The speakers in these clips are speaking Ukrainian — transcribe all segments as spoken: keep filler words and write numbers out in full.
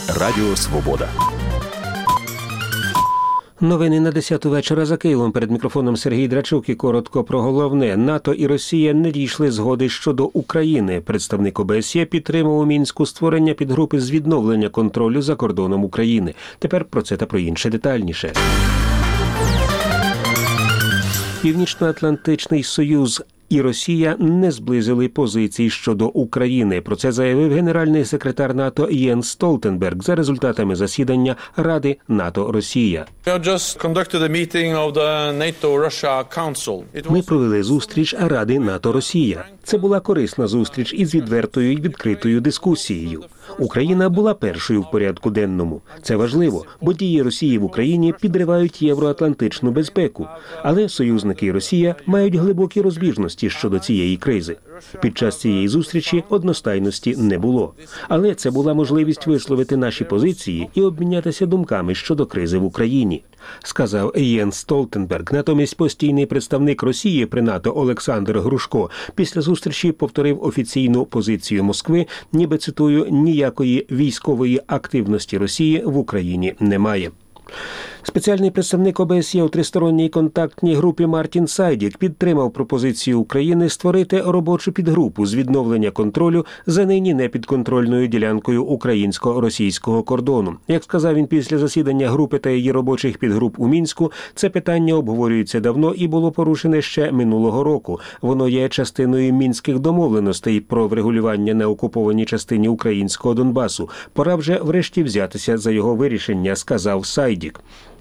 Радіо Свобода. Новини на десяту вечора за Києвом. Перед мікрофоном Сергій Драчук і коротко про головне. НАТО і Росія не дійшли згоди щодо України. Представник О Б С Є підтримав у Мінську створення підгрупи з відновлення контролю за кордоном України. Тепер про це та про інше детальніше. Північно-Атлантичний Союз і Росія не зблизили позиції щодо України. Про це заявив генеральний секретар НАТО Єнс Столтенберг за результатами засідання Ради НАТО-Росія. Ми провели зустріч Ради НАТО-Росія. Це була корисна зустріч із відвертою і відкритою дискусією. Україна була першою в порядку денному. Це важливо, бо дії Росії в Україні підривають євроатлантичну безпеку. Але союзники і Росія мають глибокі розбіжності щодо цієї кризи. Під час цієї зустрічі одностайності не було. Але це була можливість висловити наші позиції і обмінятися думками щодо кризи в Україні, сказав Єнс Столтенберг. Натомість постійний представник Росії при НАТО Олександр Грушко після зустрічі повторив офіційну позицію Москви, ніби, цитую, «ніякої військової активності Росії в Україні немає». Спеціальний представник О Б С Є у тристоронній контактній групі Мартін Сайдік підтримав пропозицію України створити робочу підгрупу з відновлення контролю за нині непідконтрольною ділянкою українсько-російського кордону. Як сказав він після засідання групи та її робочих підгруп у Мінську, це питання обговорюється давно і було порушене ще минулого року. Воно є частиною мінських домовленостей про врегулювання на окупованій частині українського Донбасу. Пора вже врешті взятися за його вирішення, сказав Сайдік.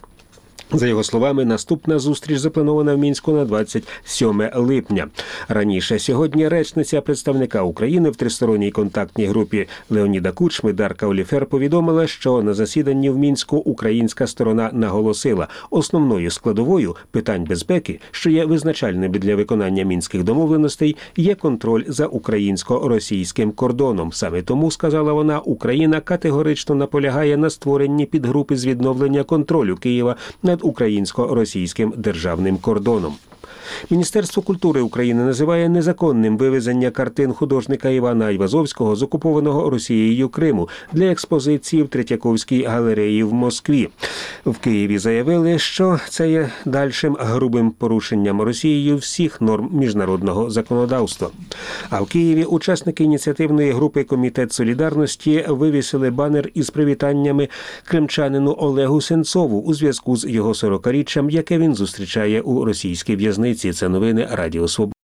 За його словами, наступна зустріч запланована в Мінську на двадцять сьоме липня. Раніше сьогодні речниця представника України в тристоронній контактній групі Леоніда Кучми Дарка Оліфер повідомила, що на засіданні в Мінську українська сторона наголосила, основною складовою питань безпеки, що є визначальними для виконання мінських домовленостей, є контроль за українсько-російським кордоном. Саме тому, сказала вона, Україна категорично наполягає на створенні підгрупи з відновлення контролю Києва над українсько-російським державним кордоном. Міністерство культури України називає незаконним вивезення картин художника Івана Айвазовського з окупованого Росією Криму для експозиції в Третьяковській галереї в Москві. В Києві заявили, що це є дальшим грубим порушенням Росією всіх норм міжнародного законодавства. А в Києві учасники ініціативної групи «Комітет солідарності» вивісили банер із привітаннями кримчанину Олегу Сенцову у зв'язку з його сорокаріччям, яке він зустрічає у російській в'язниці. Це новини Радіо Свобода.